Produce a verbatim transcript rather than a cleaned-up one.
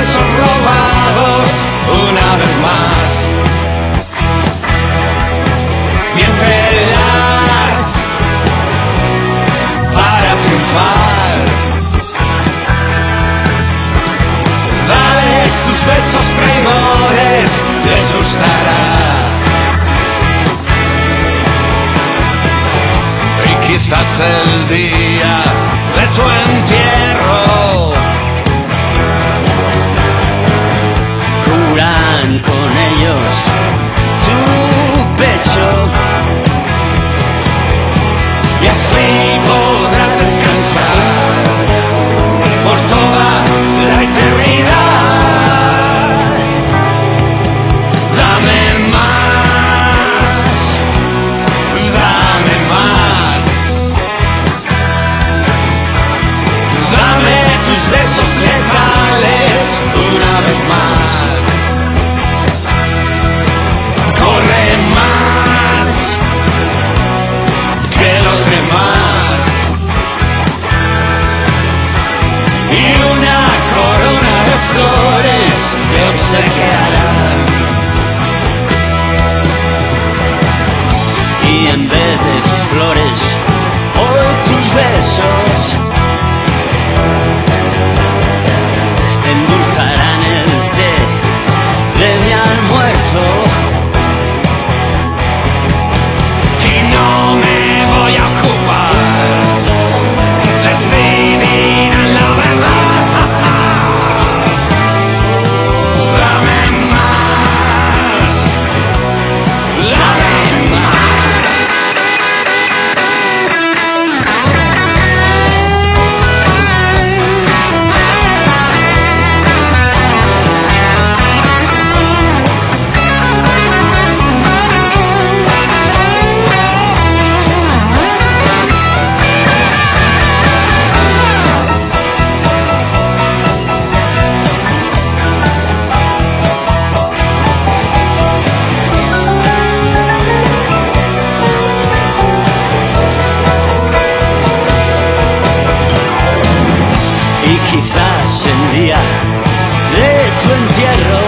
besos robados una vez más. Miéntelas para triunfar. Dales tus besos traidores, les gustará. Y quizás el día de tu entierro curan con ellos tu pecho, y así podrás descansar por toda la eternidad. Dame más, dame más, dame tus besos letales una vez más. Corre más que los demás, y una corona de flores te obsequiarán. y en vez de flores, hoy tus besos endulzarán el té de mi almuerzo. Y no me voy a ocupar de decidir la verdad. Dame más, dame más. Y quizás el día de tu entierro